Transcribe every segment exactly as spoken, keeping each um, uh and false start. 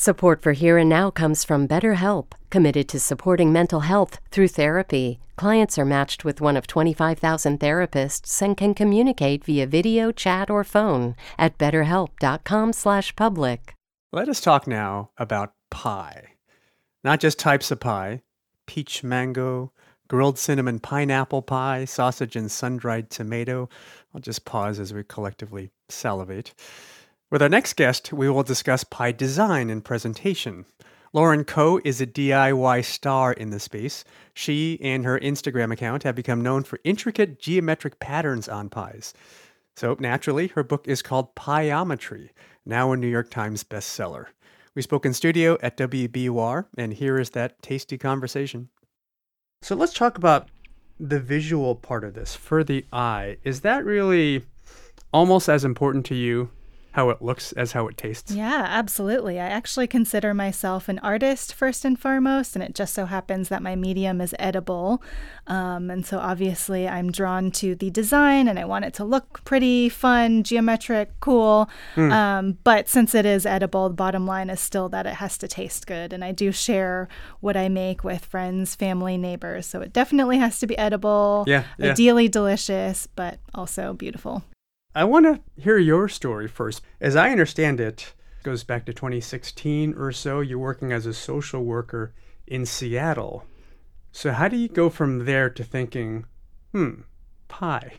Support for Here and Now comes from BetterHelp, committed to supporting mental health through therapy. Clients are matched with one of twenty-five thousand therapists and can communicate via video, chat, or phone at betterhelp.com slash public. Let us talk now about pie. Not just types of pie, peach mango, grilled cinnamon pineapple pie, sausage and sun-dried tomato. I'll just pause as we collectively salivate. With our next guest, we will discuss pie design and presentation. Lauren Ko is a D I Y star in the space. She and her Instagram account have become known for intricate geometric patterns on pies. So naturally, her book is called Pieometry, now a New York Times bestseller. We spoke in studio at W B U R, and here is that tasty conversation. So let's talk about the visual part of this for the eye. Is that really almost as important to you, how it looks, as how it tastes? Yeah, absolutely. I actually consider myself an artist first and foremost, and it just so happens that my medium is edible. Um, and so obviously I'm drawn to the design and I want it to look pretty, fun, geometric, cool. Mm. Um, but since it is edible, the bottom line is still that it has to taste good. And I do share what I make with friends, family, neighbors. So it definitely has to be edible, yeah, yeah. ideally delicious, but also beautiful. I want to hear your story first. As I understand it, it goes back to twenty sixteen or so. You're working as a social worker in Seattle. So how do you go from there to thinking, hmm, pie?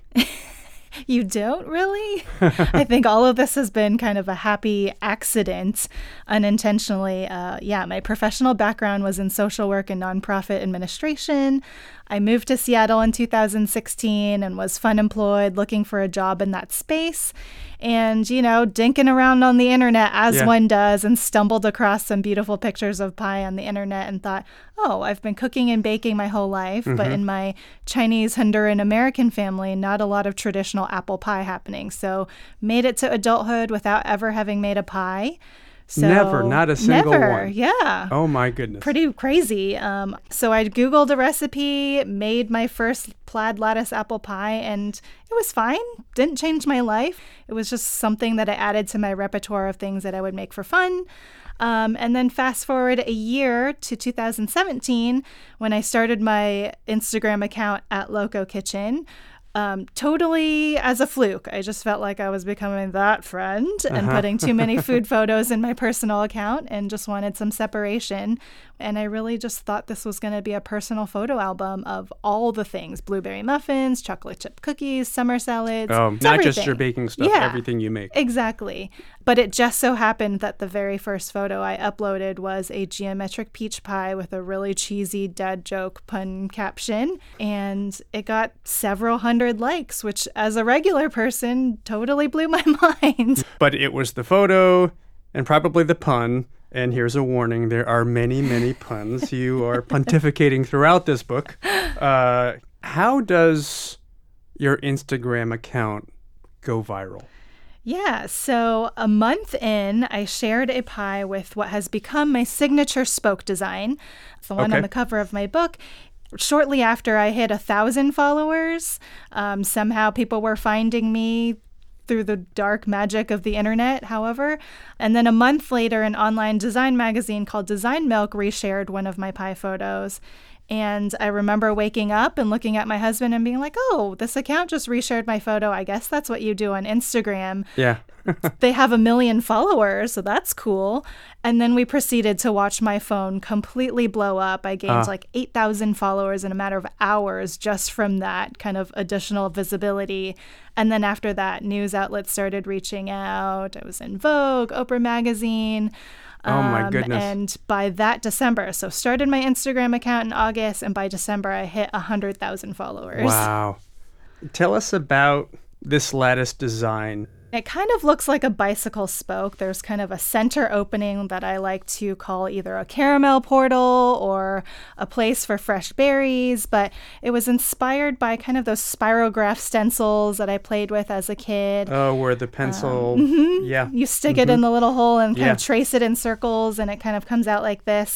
You don't really? I think all of this has been kind of a happy accident, unintentionally. Uh, yeah, my professional background was in social work and nonprofit administration. I moved to Seattle in two thousand sixteen and was fun employed looking for a job in that space. And, you know, dinking around on the internet as yeah. one does, and stumbled across some beautiful pictures of pie on the internet and thought, oh, I've been cooking and baking my whole life. Mm-hmm. But in my Chinese, Honduran, American family, not a lot of traditional apple pie happening. So made it to adulthood without ever having made a pie. So, never, not a single never, one. Yeah. Oh my goodness. Pretty crazy. Um, so I Googled a recipe, made my first plaid lattice apple pie, and it was fine. Didn't change my life. It was just something that I added to my repertoire of things that I would make for fun. Um, and then fast forward a year to two thousand seventeen, when I started my Instagram account at Loco Kitchen. Um, totally as a fluke. I just felt like I was becoming that friend and uh-huh. putting too many food photos in my personal account and just wanted some separation. And I really just thought this was going to be a personal photo album of all the things: blueberry muffins, chocolate chip cookies, summer salads. Oh, not everything. Just your baking stuff, yeah, everything you make. Exactly. But it just so happened that the very first photo I uploaded was a geometric peach pie with a really cheesy dad joke pun caption. And it got several hundred likes, which as a regular person totally blew my mind. But it was the photo and probably the pun. And here's a warning, there are many, many puns. You are pontificating throughout this book. Uh, how does your Instagram account go viral? Yeah, so a month in, I shared a pie with what has become my signature spoke design, the one okay. on the cover of my book. Shortly after I hit a thousand followers, um, somehow people were finding me through the dark magic of the internet, however. And then a month later, an online design magazine called Design Milk reshared one of my pie photos. And I remember waking up and looking at my husband and being like, oh, this account just reshared my photo. I guess that's what you do on Instagram. Yeah. They have a million followers, so that's cool. And then we proceeded to watch my phone completely blow up. I gained uh. like eight thousand followers in a matter of hours just from that kind of additional visibility. And then after that, news outlets started reaching out. I was in Vogue, Oprah Magazine. Oh, my goodness. Um, and by that December, so started my Instagram account in August, and by December, I hit one hundred thousand followers. Wow. Tell us about this lattice design. It kind of looks like a bicycle spoke. There's kind of a center opening that I like to call either a caramel portal or a place for fresh berries, but it was inspired by kind of those spirograph stencils that I played with as a kid. Oh, where the pencil, um, mm-hmm. yeah. You stick mm-hmm. it in the little hole and kind yeah. of trace it in circles, and it kind of comes out like this.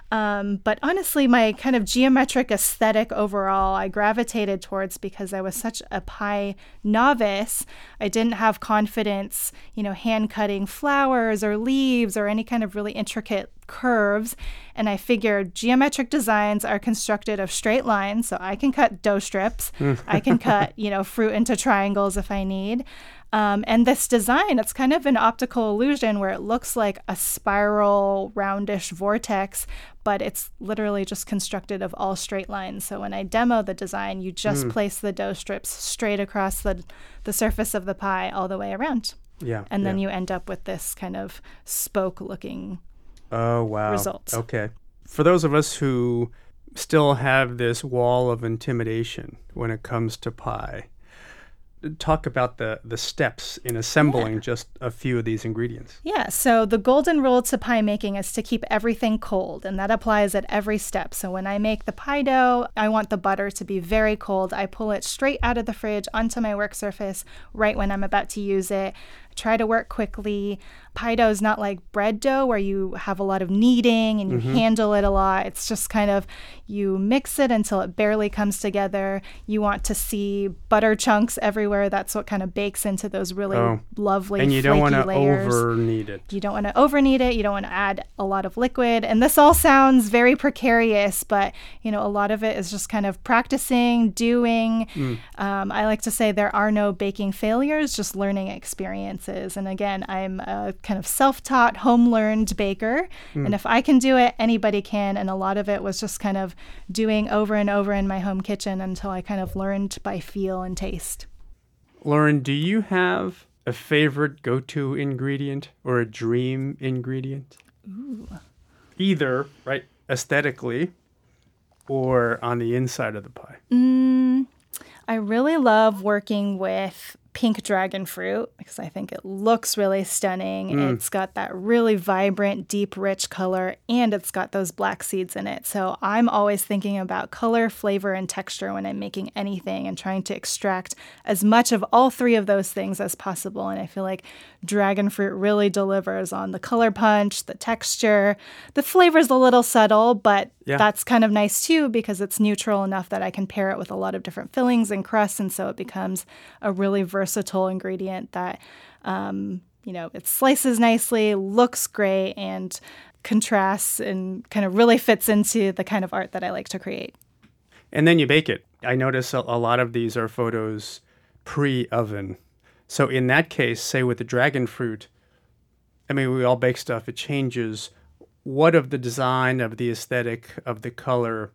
Um, but honestly, my kind of geometric aesthetic overall, I gravitated towards because I was such a pie novice. I didn't have confidence, you know, hand cutting flowers or leaves or any kind of really intricate curves. And I figured geometric designs are constructed of straight lines, so I can cut dough strips. I can cut, you know, fruit into triangles if I need. Um, and this design, it's kind of an optical illusion where it looks like a spiral, roundish vortex, but it's literally just constructed of all straight lines. So when I demo the design, you just mm. place the dough strips straight across the, the surface of the pie all the way around. Yeah. And then yeah. you end up with this kind of spoke-looking oh, wow. result. Okay. For those of us who still have this wall of intimidation when it comes to pie, talk about the, the steps in assembling yeah. just a few of these ingredients. Yeah, so the golden rule to pie making is to keep everything cold, and that applies at every step. So when I make the pie dough, I want the butter to be very cold. I pull it straight out of the fridge onto my work surface right when I'm about to use it. Try to work quickly. Pie dough is not like bread dough where you have a lot of kneading and you mm-hmm. handle it a lot. It's just kind of, you mix it until it barely comes together. You want to see butter chunks everywhere. That's what kind of bakes into those really oh. lovely and you don't want to layers. over knead it. You don't want to over knead it. You don't want to add a lot of liquid. And this all sounds very precarious, but you know, a lot of it is just kind of practicing, doing. Mm. Um, I like to say there are no baking failures, just learning experiences. And again, I'm a kind of self-taught, home-learned baker. Mm. And if I can do it, anybody can. And a lot of it was just kind of doing over and over in my home kitchen until I kind of learned by feel and taste. Lauren, do you have a favorite go-to ingredient or a dream ingredient? Ooh. Either, right, aesthetically or on the inside of the pie? Mm, I really love working with pink dragon fruit because I think it looks really stunning. Mm. It's got that really vibrant, deep, rich color, and it's got those black seeds in it. So I'm always thinking about color, flavor, and texture when I'm making anything and trying to extract as much of all three of those things as possible. And I feel like dragon fruit really delivers on the color punch, the texture. The flavor's a little subtle, but yeah. that's kind of nice too because it's neutral enough that I can pair it with a lot of different fillings and crusts, and so it becomes a really versatile ingredient that, um, you know, it slices nicely, looks great, and contrasts and kind of really fits into the kind of art that I like to create. And then you bake it. I notice a, a lot of these are photos pre-oven. So in that case, say with the dragon fruit, I mean, we all bake stuff, it changes. What of the design, of the aesthetic, of the color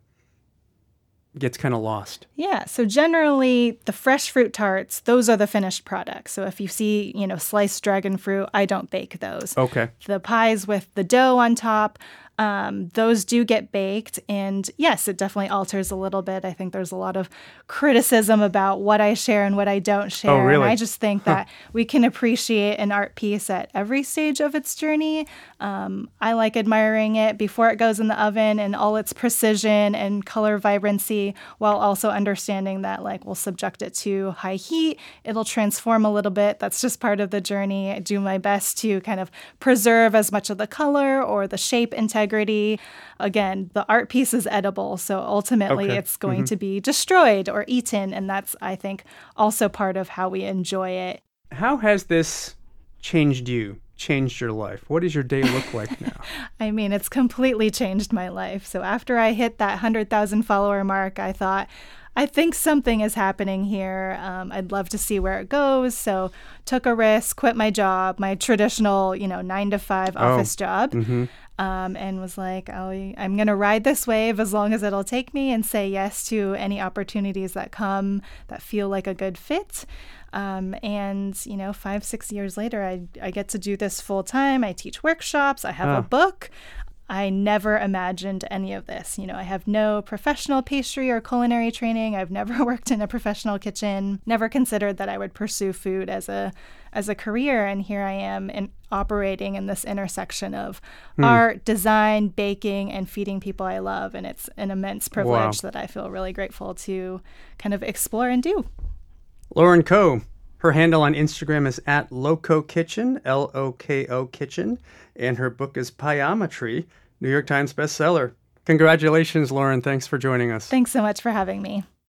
gets kind of lost? Yeah, so generally the fresh fruit tarts, those are the finished products. So if you see, you know, sliced dragon fruit, I don't bake those. Okay. The pies with the dough on top, um, those do get baked. And yes, it definitely alters a little bit. I think there's a lot of criticism about what I share and what I don't share. Oh, really? And I just think that we can appreciate an art piece at every stage of its journey. Um, I like admiring it before it goes in the oven and all its precision and color vibrancy, while also understanding that, like, we'll subject it to high heat. It'll transform a little bit. That's just part of the journey. I do my best to kind of preserve as much of the color or the shape integrity. Again, the art piece is edible, so ultimately okay. it's going mm-hmm. to be destroyed or eaten, and that's, I think, also part of how we enjoy it. How has this changed you? Changed your life? What does your day look like now? I mean, it's completely changed my life. So after I hit that one hundred thousand follower mark, I thought, I think something is happening here. Um, I'd love to see where it goes. So took a risk, quit my job, my traditional, you know, nine to five office oh. job. Mm-hmm. Um, and was like, I'll, I'm going to ride this wave as long as it'll take me and say yes to any opportunities that come that feel like a good fit. Um, and, you know, five, six years later, I, I get to do this full time. I teach workshops. I have oh. a book. I never imagined any of this. You know, I have no professional pastry or culinary training. I've never worked in a professional kitchen, never considered that I would pursue food as a as a career. And here I am in, operating in this intersection of hmm. art, design, baking, and feeding people I love. And it's an immense privilege wow. that I feel really grateful to kind of explore and do. Lauren Ko. Her handle on Instagram is at Loko Kitchen, L O K O Kitchen, and her book is Pieometry, New York Times bestseller. Congratulations, Lauren. Thanks for joining us. Thanks so much for having me.